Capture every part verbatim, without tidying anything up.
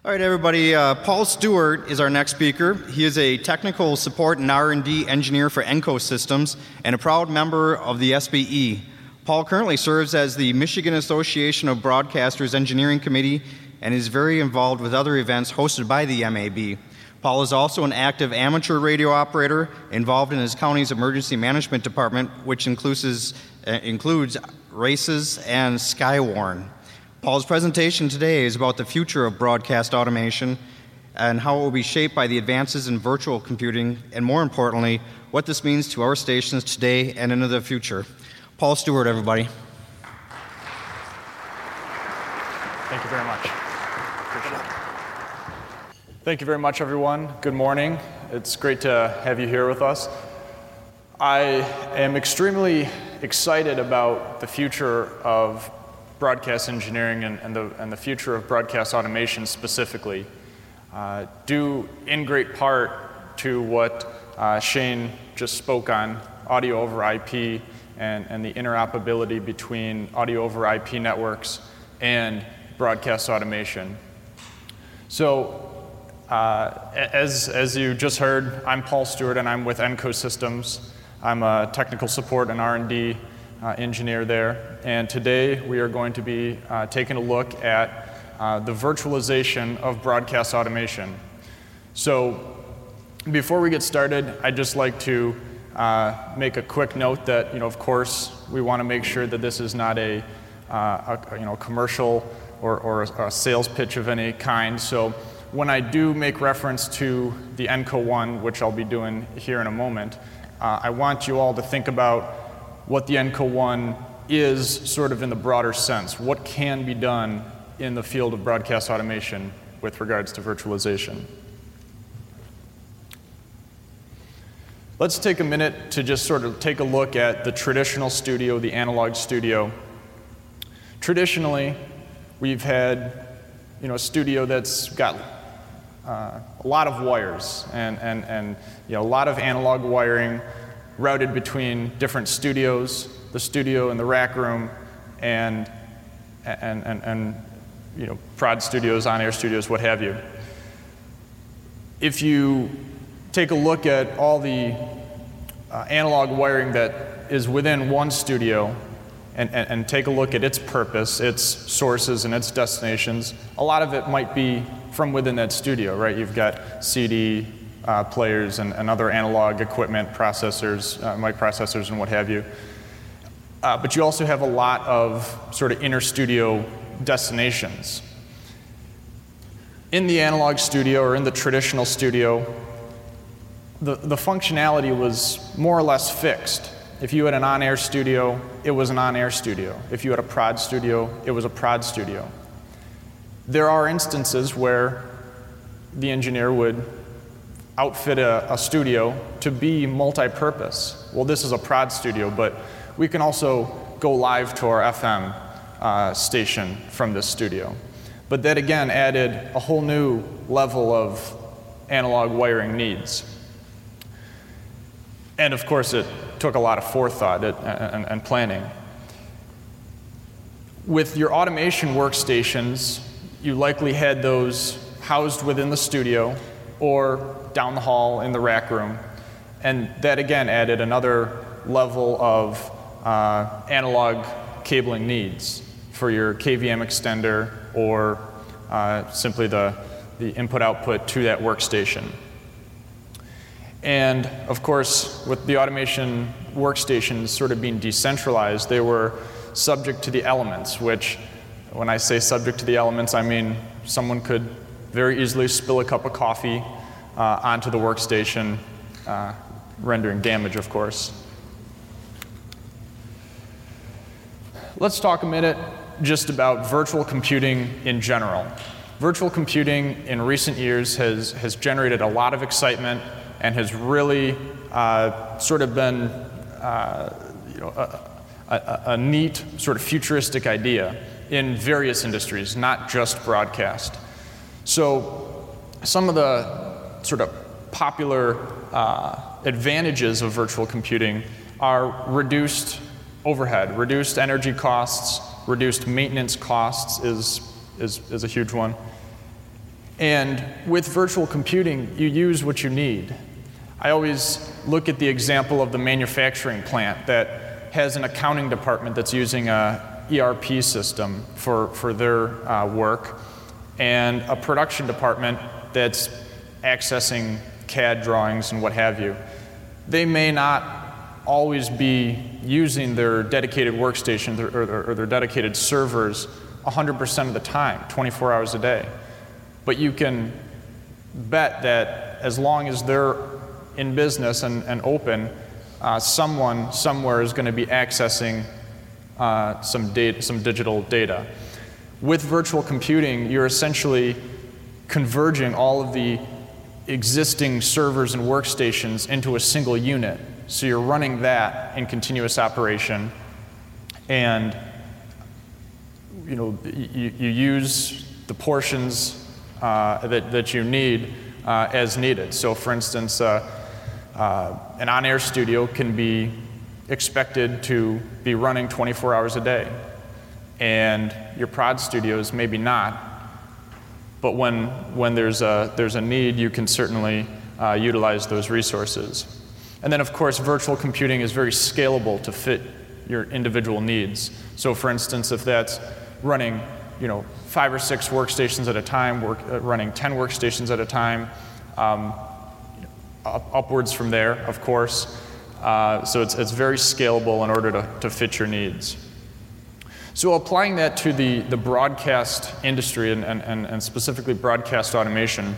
All right, everybody. Uh, Paul Stewart is our next speaker. He is a technical support and R and D engineer for Enco Systems and a proud member of the S B E. Paul currently serves as the Michigan Association of Broadcasters Engineering Committee and is very involved with other events hosted by the M A B. Paul is also an active amateur radio operator involved in his county's emergency management department, which includes, uh, includes races and Skywarn. Paul's presentation today is about the future of broadcast automation and how it will be shaped by the advances in virtual computing, and more importantly, what this means to our stations today and into the future. Paul Stewart, everybody. Thank you very much. Appreciate it. Thank you very much, everyone. Good morning. It's great to have you here with us. I am extremely excited about the future of broadcast engineering and, and, the, and the future of broadcast automation specifically, uh, due in great part to what uh, Shane just spoke on, audio over I P and, and the interoperability between audio over I P networks and broadcast automation. So, uh, as, as you just heard, I'm Paul Stewart and I'm with Enco Systems. I'm a technical support and R and D Uh, engineer there, and today we are going to be uh, taking a look at uh, the virtualization of broadcast automation. So before we get started, I'd just like to uh, make a quick note that, you know, of course, we want to make sure that this is not a, uh, a you know, commercial or, or a sales pitch of any kind. So when I do make reference to the Enco One, which I'll be doing here in a moment, uh, I want you all to think about what the Enco One is sort of in the broader sense. What can be done in the field of broadcast automation with regards to virtualization? Let's take a minute to just sort of take a look at the traditional studio, the analog studio. Traditionally, we've had, you know, a studio that's got uh, a lot of wires and, and, and you know, a lot of analog wiring routed between different studios, the studio and the rack room, and, and, and, and you know, prod studios, on-air studios, what have you. If you take a look at all the uh, analog wiring that is within one studio and, and, and take a look at its purpose, its sources, and its destinations, a lot of it might be from within that studio, right? You've got C D, Uh, players and, and other analog equipment, processors, uh, mic processors and what have you. Uh, but you also have a lot of sort of inter-studio destinations. In the analog studio or in the traditional studio, the, the functionality was more or less fixed. If you had an on-air studio, it was an on-air studio. If you had a prod studio, it was a prod studio. There are instances where the engineer would outfit a, a studio to be multi-purpose. Well, this is a prod studio, but we can also go live to our F M uh, station from this studio. But that again added a whole new level of analog wiring needs. And of course, it took a lot of forethought and, and, and planning. With your automation workstations, you likely had those housed within the studio or down the hall in the rack room. And that again added another level of uh, analog cabling needs for your K V M extender or uh, simply the, the input-output to that workstation. And of course, with the automation workstations sort of being decentralized, they were subject to the elements, which when I say subject to the elements, I mean someone could very easily spill a cup of coffee Uh, onto the workstation, uh, rendering damage, of course. Let's talk a minute just about virtual computing in general. Virtual computing in recent years has, has generated a lot of excitement and has really uh, sort of been uh, you know, a, a, a neat sort of futuristic idea in various industries, not just broadcast. So some of the sort of popular uh, advantages of virtual computing are reduced overhead, reduced energy costs, reduced maintenance costs is, is, is a huge one. And with virtual computing, you use what you need. I always look at the example of the manufacturing plant that has an accounting department that's using a E R P system for, for their uh, work, and a production department that's accessing C A D drawings and what have you. They may not always be using their dedicated workstations or, or, or their dedicated servers one hundred percent of the time, twenty-four hours a day. But you can bet that as long as they're in business and, and open, uh, someone somewhere is going to be accessing uh, some data, some digital data. With virtual computing, you're essentially converging all of the existing servers and workstations into a single unit. So you're running that in continuous operation, and you know you, you use the portions uh, that, that you need uh, as needed. So for instance, uh, uh, an on-air studio can be expected to be running twenty-four hours a day, and your prod studios maybe not. But when, when there's, a, there's a need, you can certainly uh, utilize those resources. And then, of course, virtual computing is very scalable to fit your individual needs. So, for instance, if that's running, you know, five or six workstations at a time, work, uh, running ten workstations at a time, um, up, upwards from there, of course. Uh, so it's, it's very scalable in order to, to fit your needs. So applying that to the, the broadcast industry and, and, and specifically broadcast automation,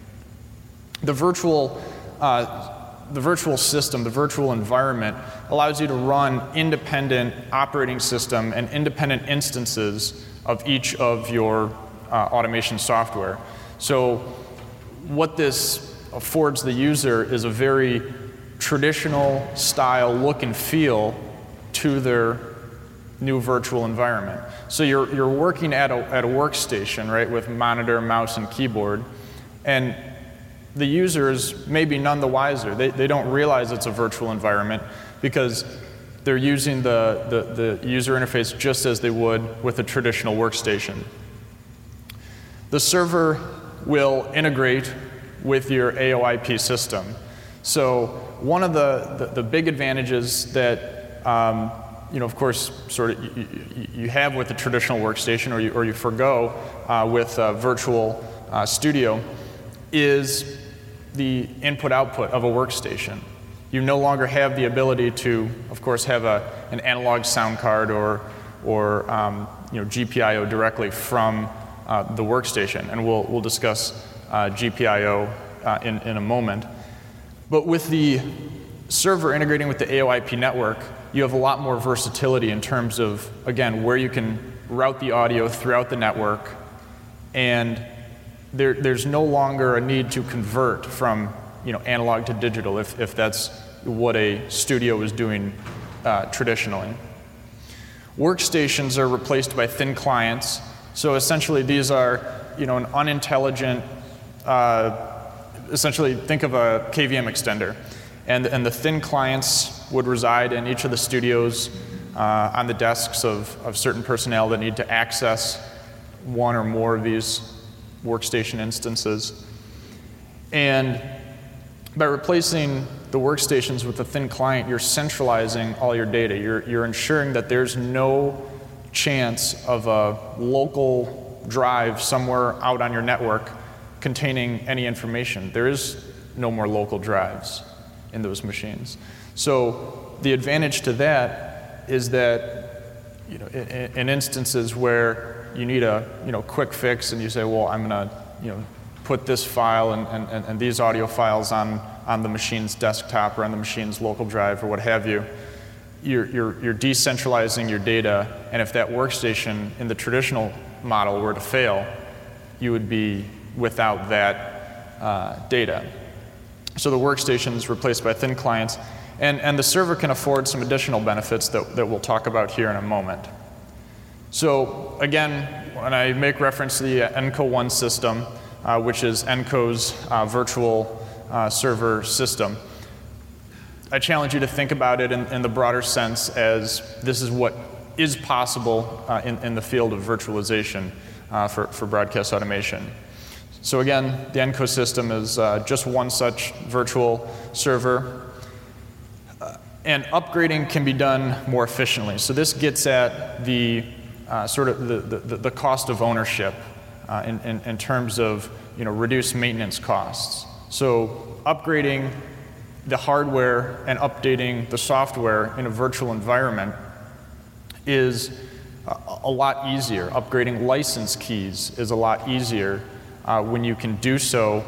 the virtual, uh, the virtual system, the virtual environment allows you to run independent operating system and independent instances of each of your uh, automation software. So what this affords the user is a very traditional style look and feel to their new virtual environment. So you're, you're working at a, at a workstation, right, with monitor, mouse, and keyboard, and the users may be none the wiser. They, they don't realize it's a virtual environment because they're using the, the, the user interface just as they would with a traditional workstation. The server will integrate with your A O I P system. So one of the, the, the big advantages that um, you know, of course, sort of you, you have with a traditional workstation, or you, or you forgo uh, with a virtual uh, studio, is the input-output of a workstation. You no longer have the ability to, of course, have a, an analog sound card or, or um, you know, G P I O directly from uh, the workstation, and we'll, we'll discuss uh, G P I O uh, in, in a moment. But with the server integrating with the A O I P network, you have a lot more versatility in terms of, again, where you can route the audio throughout the network, and there, there's no longer a need to convert from, you know, analog to digital if, if that's what a studio is doing uh, traditionally. Workstations are replaced by thin clients. So essentially these are, you know, an unintelligent, uh, essentially think of a K V M extender. And, and the thin clients would reside in each of the studios uh, on the desks of, of certain personnel that need to access one or more of these workstation instances. And by replacing the workstations with a thin client, you're centralizing all your data. You're, you're ensuring that there's no chance of a local drive somewhere out on your network containing any information. There is no more local drives in those machines. So the advantage to that is that, you know, in, in instances where you need a, you know, quick fix and you say, well, I'm going to, you know, put this file and, and, and these audio files on, on the machine's desktop or on the machine's local drive or what have you, you're, you're, you're decentralizing your data, and if that workstation in the traditional model were to fail, you would be without that uh, data. So the workstation is replaced by thin clients, and, and the server can afford some additional benefits that, that we'll talk about here in a moment. So again, when I make reference to the Enco One system, uh, which is Enco's uh, virtual uh, server system, I challenge you to think about it in, in the broader sense as this is what is possible uh, in, in the field of virtualization uh, for, for broadcast automation. So again, the ENCO system is uh, just one such virtual server. Uh, and upgrading can be done more efficiently. So this gets at the uh, sort of the, the, the cost of ownership uh, in, in, in terms of you know, reduced maintenance costs. So upgrading the hardware and updating the software in a virtual environment is a, a lot easier. Upgrading license keys is a lot easier uh, when you can do so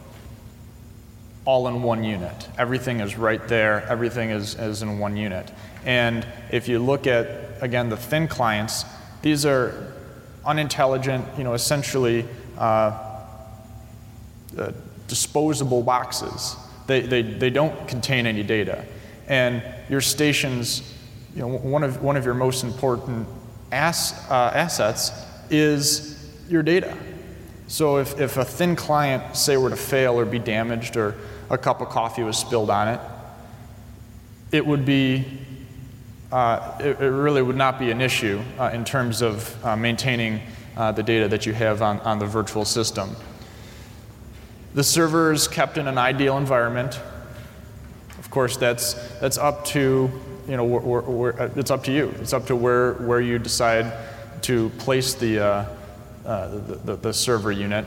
all in one unit. Everything is right there. Everything is, is in one unit. And if you look at, again, the thin clients, these are unintelligent, you know, essentially uh, uh, disposable boxes. They, they, they don't contain any data. And your stations, you know, one of, one of your most important ass, uh, assets is your data. So if, if a thin client, say, were to fail or be damaged or a cup of coffee was spilled on it, it would be, uh, it, it really would not be an issue uh, in terms of uh, maintaining uh, the data that you have on, on the virtual system. The server is kept in an ideal environment. Of course, that's, that's up to, you know, where, where, it's up to you. It's up to where, where you decide to place the, uh, uh, the, the, the server unit.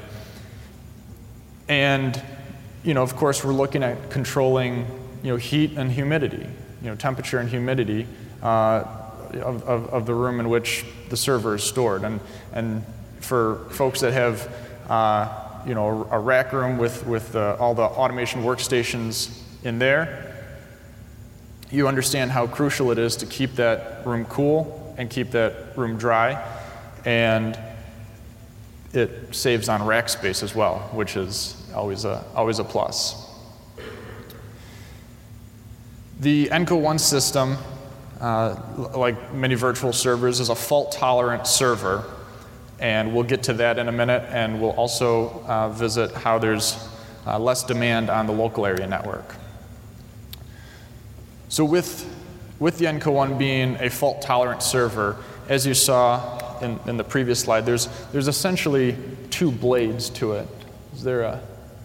And, you know, of course, we're looking at controlling, you know, heat and humidity, you know, temperature and humidity uh, of, of, of the room in which the server is stored. And, and for folks that have, uh, you know, a rack room with, with uh, all the automation workstations in there, you understand how crucial it is to keep that room cool and keep that room dry. And it saves on rack space as well, which is always a, always a plus. The ENCO one system, uh, like many virtual servers, is a fault-tolerant server. And we'll get to that in a minute, and we'll also uh, visit how there's uh, less demand on the local area network. So with, with the ENCO one being a fault-tolerant server, as you saw in, in the previous slide, there's, there's essentially two blades to it. Is there a...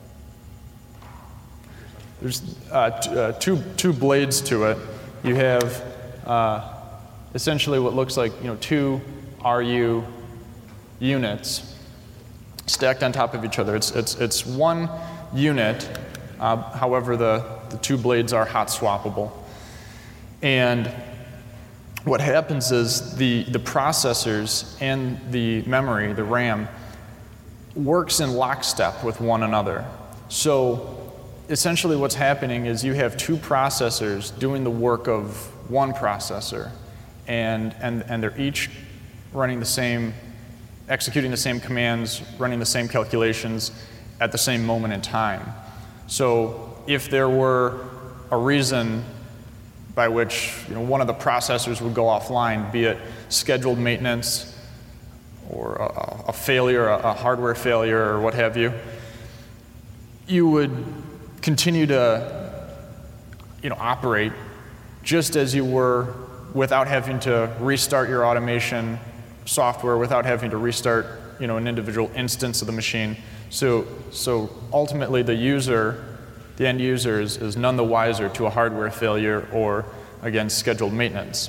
There's uh, t uh, two, two blades to it. You have uh, essentially what looks like, you know, two R U units stacked on top of each other. It's, it's, it's one unit, uh, however the, the two blades are hot swappable. And what happens is the, the processors and the memory, the RAM, works in lockstep with one another. So essentially what's happening is you have two processors doing the work of one processor, and, and, and they're each running the same executing the same commands, running the same calculations at the same moment in time. So if there were a reason by which, you know, one of the processors would go offline, be it scheduled maintenance or a, a failure, a, a hardware failure or what have you, you would continue to, you know, operate just as you were without having to restart your automation software, without having to restart, you know, an individual instance of the machine. So, so ultimately the user, the end user is, is none the wiser to a hardware failure or, again, scheduled maintenance.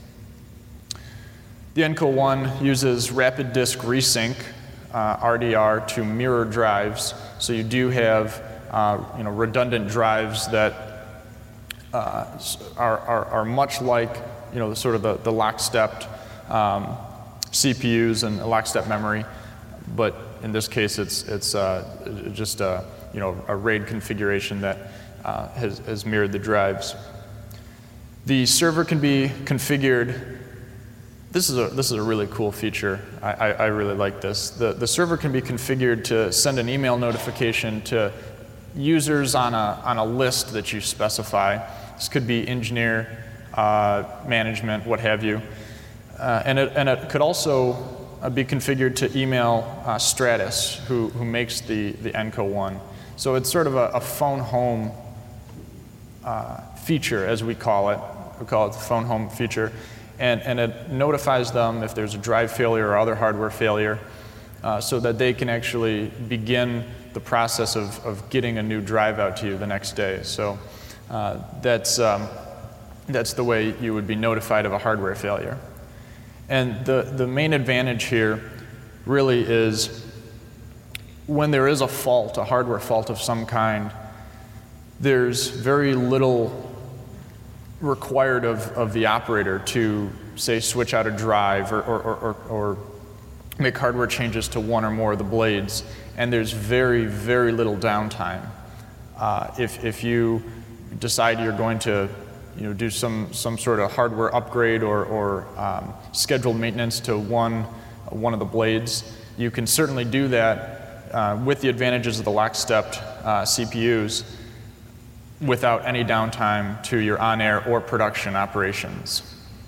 The ENCO one uses rapid disk resync, uh, R D R, to mirror drives. So you do have, uh, you know, redundant drives that uh, are, are, are much like, you know, the sort of the, the lockstep um, C P Us and lockstep memory, but in this case, it's it's uh, just a, you know, a RAID configuration that uh, has, has mirrored the drives. The server can be configured. This is a this is a really cool feature. I, I, I really like this. The the server can be configured to send an email notification to users on a on a list that you specify. This could be engineer, uh, management, what have you. Uh, and, it, and it could also uh, be configured to email uh, Stratus, who, who makes the, the ENCO one. So it's sort of a, a phone home uh, feature, as we call it. We call it the phone home feature. And, and it notifies them if there's a drive failure or other hardware failure. uh, so that they can actually begin the process of, of getting a new drive out to you the next day. So uh, that's, um, that's the way you would be notified of a hardware failure. And the, the main advantage here really is when there is a fault, a hardware fault of some kind, there's very little required of, of the operator to, say, switch out a drive or, or, or, or make hardware changes to one or more of the blades. And there's very, very little downtime. Uh, if, if you decide you're going to you know, do some, some sort of hardware upgrade or, or um, scheduled maintenance to one, one of the blades, you can certainly do that uh, with the advantages of the lockstep uh, C P Us without any downtime to your on-air or production operations.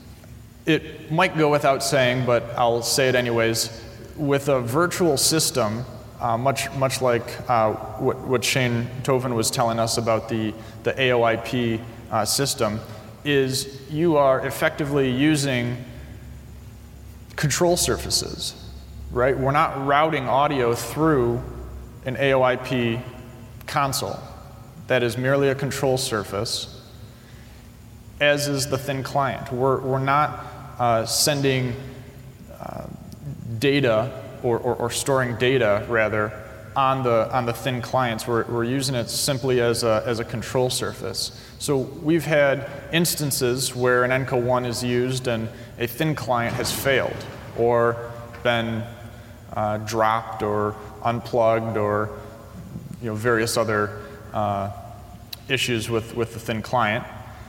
It might go without saying, but I'll say it anyways, with a virtual system, uh, much, much like uh, what, what Shane Toven was telling us about the, the A O I P uh, system, is you are effectively using control surfaces, right? We're not routing audio through an A O I P console. That is merely a control surface, as is the thin client. We're, we're not uh, sending uh, data or, or, or storing data, rather, on the, on the thin clients. We're, we're using it simply as a, as a control surface. So we've had instances where an Enco one is used and a thin client has failed or been uh, dropped or unplugged or you know, various other Uh, issues with, with the thin client,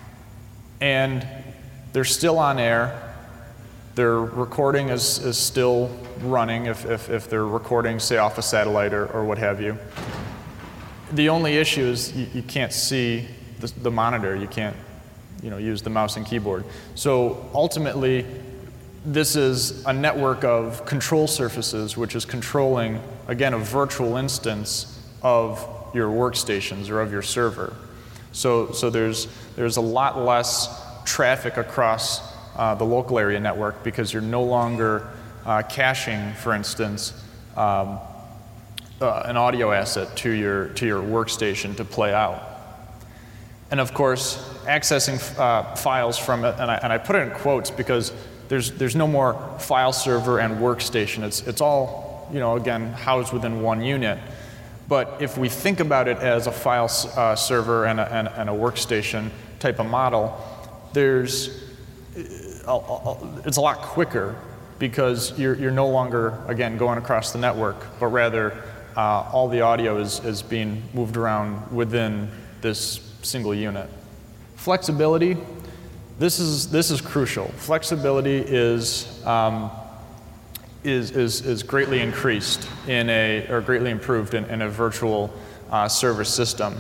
and they're still on air. Their recording is, is still running if, if, if they're recording, say, off a satellite or, or what have you. The only issue is you, you can't see the, the monitor. You can't you know, use the mouse and keyboard. So ultimately, this is a network of control surfaces which is controlling, again, a virtual instance of your workstations or of your server. So, so there's, there's a lot less traffic across uh, the local area network because you're no longer uh, caching, for instance, um, uh, an audio asset to your, to your workstation to play out. And of course, accessing uh, files from it, and I, and I put it in quotes because there's, there's no more file server and workstation. It's, it's all, you know, again, housed within one unit. But if we think about it as a file uh, server and a, and, and a workstation type of model, there's, a, a, it's a lot quicker because you're, you're no longer, again, going across the network, but rather uh, all the audio is, is being moved around within this single unit. Flexibility, this is, this is crucial. Flexibility is, um, Is, is, is greatly increased in a, or greatly improved in, in a virtual uh, server system.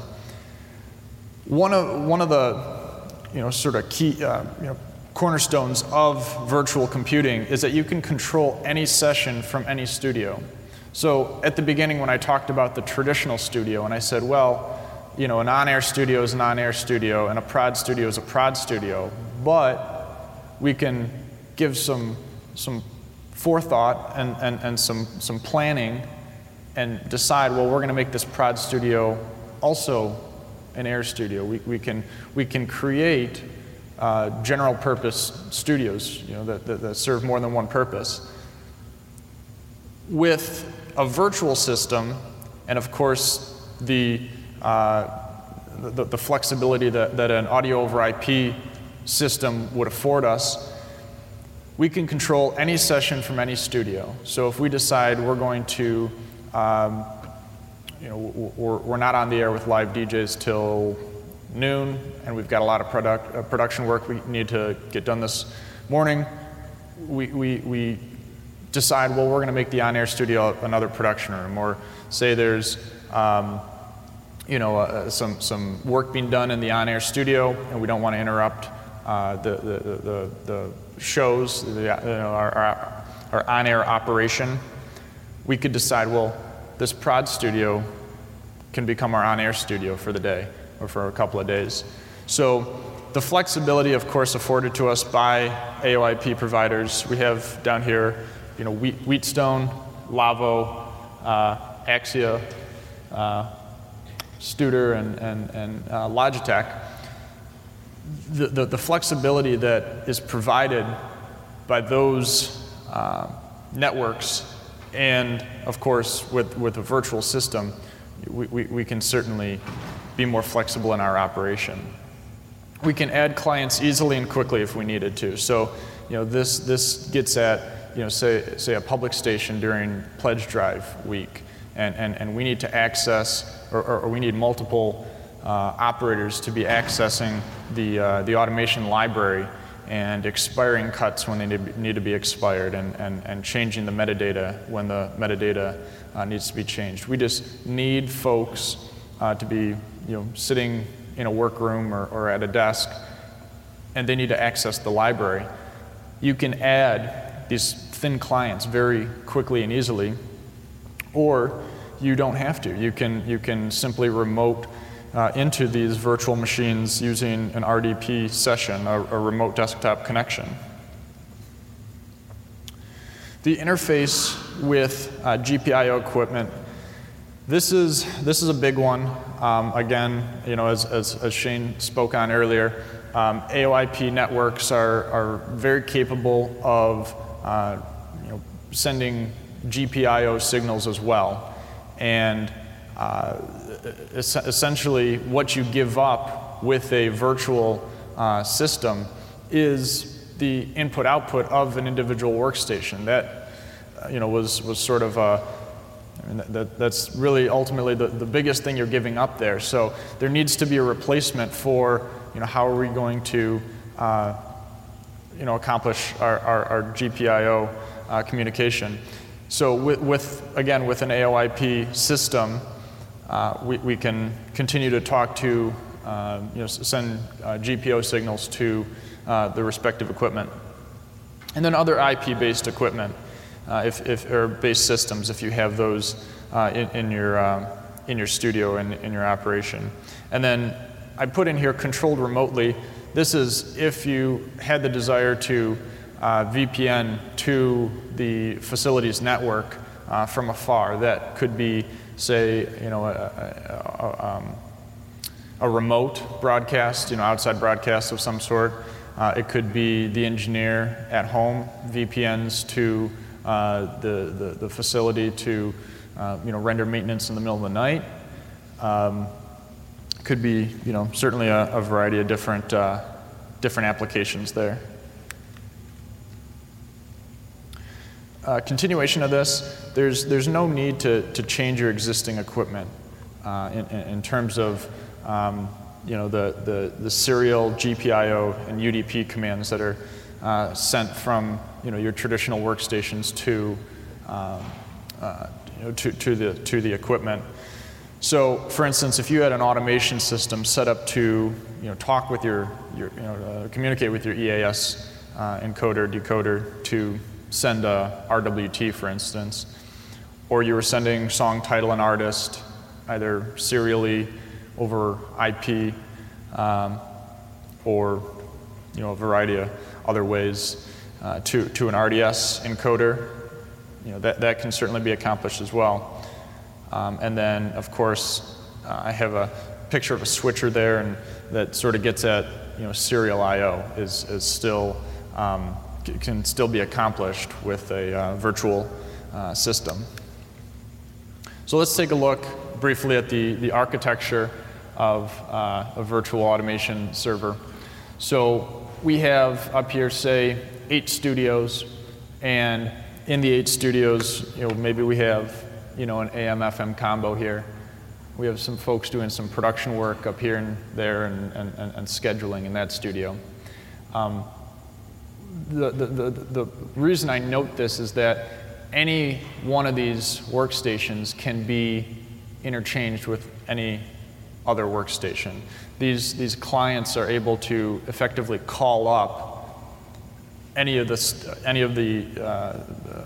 One of, one of the, you know, sort of key, uh, you know, cornerstones of virtual computing is that you can control any session from any studio. So at the beginning when I talked about the traditional studio and I said, well, you know, an on-air studio is an on-air studio and a prod studio is a prod studio, but we can give some, some forethought and, and, and some, some planning and decide, well, we're going to make this prod studio also an air studio. We, we, can, we can create uh, general purpose studios, you know, that, that, that serve more than one purpose. With a virtual system, and of course the, uh, the, the flexibility that, that an audio over I P system would afford us, we can control any session from any studio. So if we decide we're going to, um, you know, we're, we're not on the air with live D Js till noon, and we've got a lot of product, uh, production work we need to get done this morning, we, we, we decide, well, we're going to make the on-air studio another production room. Or say there's, um, you know, uh, some, some work being done in the on-air studio, and we don't want to interrupt uh, the, the, the, the shows, the, you know, our, our, our on-air operation. We could decide, well, this prod studio can become our on-air studio for the day or for a couple of days. So the flexibility, of course, afforded to us by A O I P providers. We have down here, you know, Wheat, Wheatstone, Lavo, uh, Axia, uh, Studer, and, and, and uh, Logitech, the, the, the flexibility that is provided by those uh, networks, and of course with, with a virtual system, we, we, we can certainly be more flexible in our operation. We can add clients easily and quickly if we needed to. So, you know, this, this gets at, you know, say, say a public station during pledge drive week, and, and, and we need to access, or, or, or we need multiple uh, operators to be accessing the, uh, the automation library and expiring cuts when they need, need to be expired, and, and, and changing the metadata when the metadata uh, needs to be changed. We just need folks uh, to be, you know, sitting in a workroom or, or at a desk, and they need to access the library. You can add these thin clients very quickly and easily, or you don't have to. You can, you can simply remote uh, into these virtual machines using an R D P session, a, a remote desktop connection. The interface with uh, G P I O equipment, this is, this is a big one. Um, again, you know, as, as, as Shane spoke on earlier, um, A O I P networks are, are very capable of uh, you know, sending G P I O signals as well. And uh, es essentially what you give up with a virtual uh, system is the input-output of an individual workstation. That uh, you know, was, was sort of a, I mean, that, that's really ultimately the, the biggest thing you're giving up there. So there needs to be a replacement for, you know, how are we going to uh, you know, accomplish our, our, our G P I O uh, communication. So with, with, again, with an A O I P system, uh, we, we can continue to talk to, uh, you know, send uh, G P O signals to uh, the respective equipment. And then other I P-based equipment, uh, if, if, or based systems, if you have those uh, in, in, your, uh, in your studio and in, in your operation. And then I put in here controlled remotely. This is if you had the desire to uh, V P N to the facility's network uh, from afar. That could be, say, you know, a, a, a, um, a remote broadcast, you know, outside broadcast of some sort. Uh, it could be the engineer at home V P Ns to uh, the, the the facility to uh, you know, render maintenance in the middle of the night. Um, could be, you know, certainly a, a variety of different uh, different applications there. Uh, continuation of this, there's there's no need to to change your existing equipment uh, in, in terms of um, you know, the, the the serial G P I O and U D P commands that are uh, sent from, you know, your traditional workstations to um, uh, you know, to to the to the equipment. So, for instance, if you had an automation system set up to, you know, talk with your your you know uh, communicate with your E A S uh, encoder decoder to send a R W T, for instance, or you were sending song title and artist either serially over I P um, or, you know, a variety of other ways uh, to, to an R D S encoder, you know, that, that can certainly be accomplished as well. Um, and then, of course, uh, I have a picture of a switcher there, and that sort of gets at, you know, serial I O is, is still um, can still be accomplished with a uh, virtual uh, system. So let's take a look briefly at the, the architecture of uh, a virtual automation server. So we have up here, say, eight studios, and in the eight studios, you know, maybe we have, you know, an A M F M combo here. We have some folks doing some production work up here and there, and, and, and scheduling in that studio. Um, The, the, the, the reason I note this is that any one of these workstations can be interchanged with any other workstation. These, these clients are able to effectively call up any of the, any of the, uh, the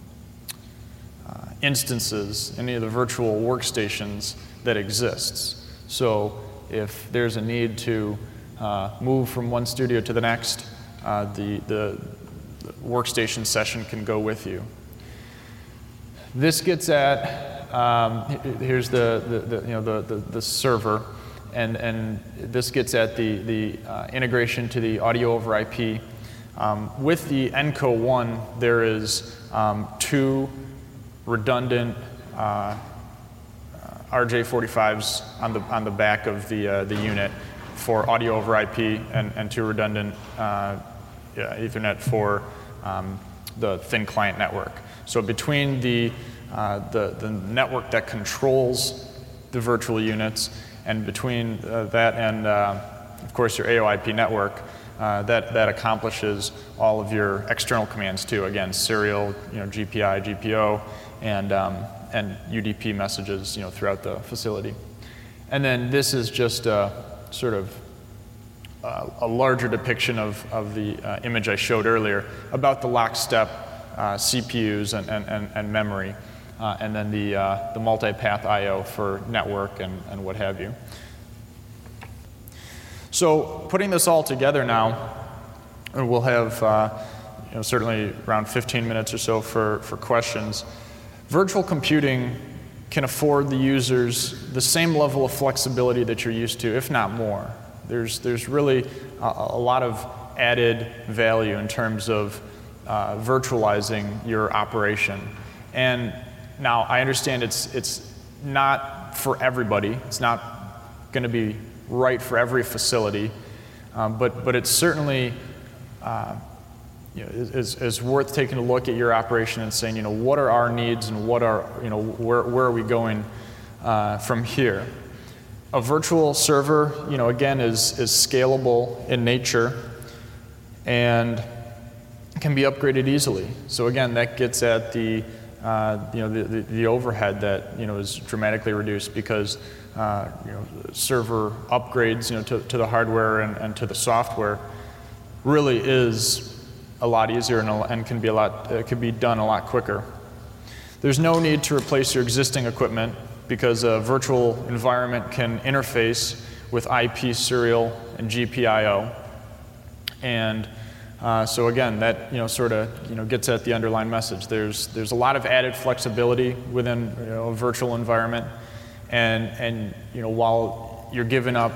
uh, instances, any of the virtual workstations that exists. So if there's a need to uh, move from one studio to the next, Uh, the, the, the workstation session can go with you. This gets at, um, here's the, the, the, you know, the, the, the server, and, and this gets at the, the uh, integration to the audio over I P. Um, with the Enco one, there is um, two redundant uh, R J forty-fives on the, on the back of the, uh, the unit for audio over I P, and, and two redundant uh, yeah, Ethernet for um, the thin client network. So between the, uh, the, the network that controls the virtual units, and between uh, that and, uh, of course, your A O I P network, uh, that, that accomplishes all of your external commands too. Again, serial, you know, G P I, G P O, and, um, and U D P messages, you know, throughout the facility. And then this is just a sort of uh, a larger depiction of, of the uh, image I showed earlier about the lockstep uh, C P Us and, and, and, and memory, uh, and then the, uh, the multipath I O for network and, and what have you. So putting this all together now, we'll have uh, you know, certainly around fifteen minutes or so for, for questions. Virtual computing can afford the users the same level of flexibility that you're used to, if not more. There's, there's really a, a lot of added value in terms of uh, virtualizing your operation. And now I understand it's, it's not for everybody. It's not going to be right for every facility, um, but, but it's certainly uh, you know, is, is worth taking a look at your operation and saying, you know, what are our needs and what are, you know, where, where are we going uh, from here? A virtual server, you know, again, is, is scalable in nature and can be upgraded easily. So again, that gets at the, uh, you know, the, the, the overhead that, you know, is dramatically reduced because, uh, you know, server upgrades, you know, to, to the hardware and, and to the software really is a lot easier and, a, and can be a lot, uh, can be done a lot quicker. There's no need to replace your existing equipment because a virtual environment can interface with I P serial and G P I O. And uh, so again, that, you know, sort of, you know, gets at the underlying message. There's, there's a lot of added flexibility within, you know, a virtual environment. And, and you know, while you're giving up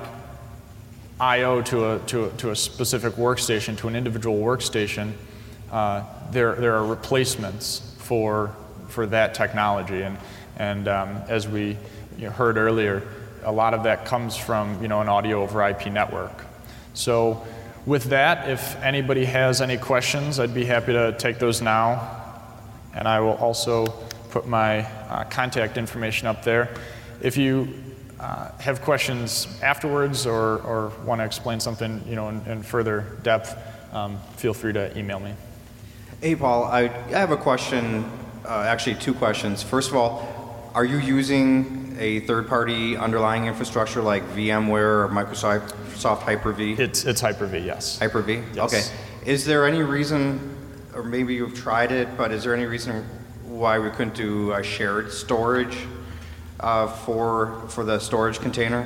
I O to a, to a, to a specific workstation, to an individual workstation, uh, there, there are replacements for, for that technology. And, and um, as we you know, heard earlier, a lot of that comes from, you know, an audio over I P network. So with that, if anybody has any questions, I'd be happy to take those now. And I will also put my uh, contact information up there. If you uh, have questions afterwards or, or want to explain something, you know, in, in further depth, um, feel free to email me. Hey, Paul, I, I have a question, uh, actually two questions. First of all, are you using a third-party underlying infrastructure like VMware or Microsoft Hyper-V? It's, it's Hyper-V, yes. Hyper-V? Yes. Okay. Is there any reason, or maybe you've tried it, but is there any reason why we couldn't do a shared storage uh, for, for the storage container?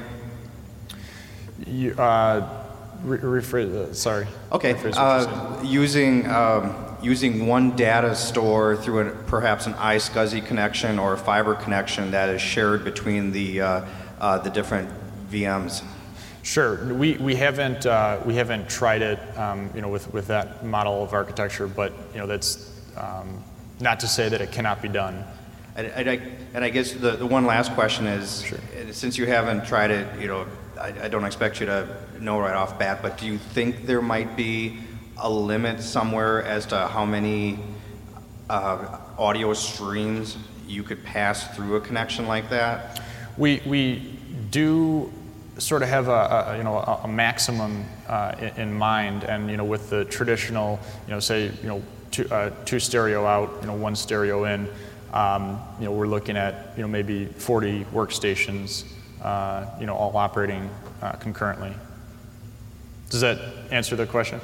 You, uh, re rephrase, uh, sorry. Okay. Uh, using, um, using one data store through a, perhaps an iSCSI connection or a fiber connection that is shared between the, uh, uh, the different V Ms. Sure. We, we haven't uh, we haven't tried it, um, you know, with, with that model of architecture, but you know, that's um, not to say that it cannot be done. And, and, I, and I guess the, the one last question is, sure. Since you haven't tried it, you know, I, I don't expect you to know right off bat, but do you think there might be a limit somewhere as to how many uh, audio streams you could pass through a connection like that? We we do sort of have a, a you know a, a maximum uh, in, in mind, and you know with the traditional, you know, say you know two, uh, two stereo out, you know one stereo in, um, you know we're looking at you know maybe forty workstations, uh, you know all operating uh, concurrently. Does that answer the question?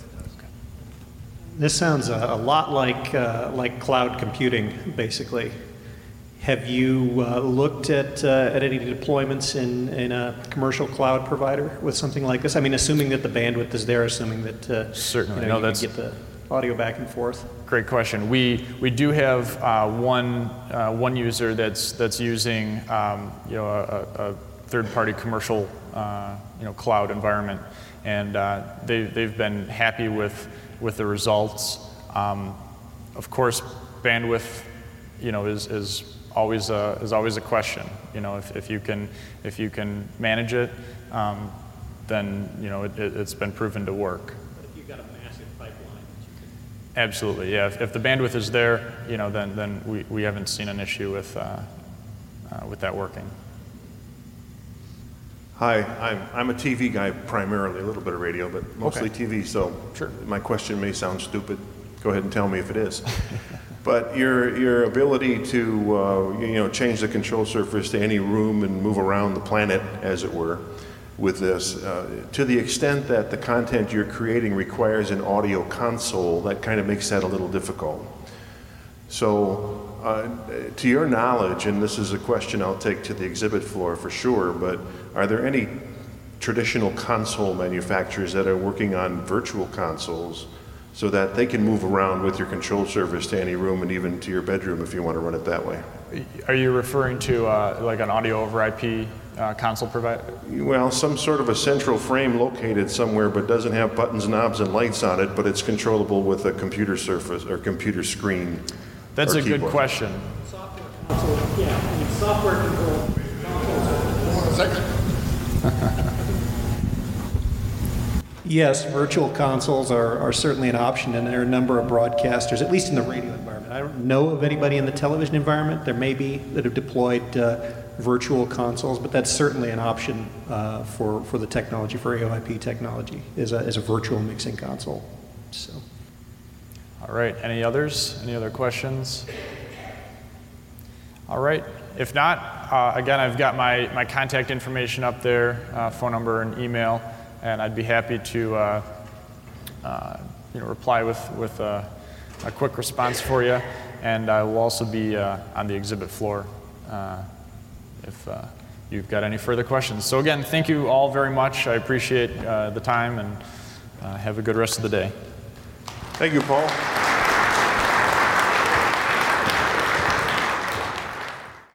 This sounds a, a lot like uh, like cloud computing, basically. Have you uh, looked at uh, at any deployments in in a commercial cloud provider with something like this? I mean, assuming that the bandwidth is there, assuming that uh, certainly you know, no, you that's get the audio back and forth? Great question. We we do have uh, one uh, one user that's that's using um, you know a, a third-party commercial uh, you know cloud environment, and uh, they they've been happy with with the results. Um, of course, bandwidth you know is is always a is always a question. You know if, if you can if you can manage it, um, then you know it, it, it's been proven to work. Absolutely, yeah. If, if the bandwidth is there, you know, then then we, we haven't seen an issue with uh, uh, with that working. Hi, I'm I'm a T V guy primarily, a little bit of radio, but mostly Okay. T V. So Sure. my question may sound stupid. Go ahead and tell me if it is. But your your ability to uh, you know change the control surface to any room and move around the planet, as it were, with this, uh, to the extent that the content you're creating requires an audio console, that kind of makes that a little difficult. So, uh, to your knowledge, and this is a question I'll take to the exhibit floor for sure, but are there any traditional console manufacturers that are working on virtual consoles so that they can move around with your control surface to any room and even to your bedroom if you want to run it that way? Are you referring to uh, like an audio over I P uh, console provider? Well, some sort of a central frame located somewhere but doesn't have buttons, knobs, and lights on it, but it's controllable with a computer surface or computer screen. That's or a keyboard. good question. Software console, yeah, I mean, software control consoles. Yes, virtual consoles are, are certainly an option, and there are a number of broadcasters, at least in the radio environment. I don't know of anybody in the television environment. There may be that have deployed uh, virtual consoles, but that's certainly an option uh, for, for the technology, for A O I P technology, is a, is a virtual mixing console. So. All right, any others? Any other questions? All right, if not, uh, again, I've got my, my contact information up there, uh, phone number and email, and I'd be happy to uh, uh, you know, reply with, with a, a quick response for you, and I will also be uh, on the exhibit floor uh, if uh, you've got any further questions. So again, thank you all very much. I appreciate uh, the time, and uh, have a good rest of the day. Thank you, Paul.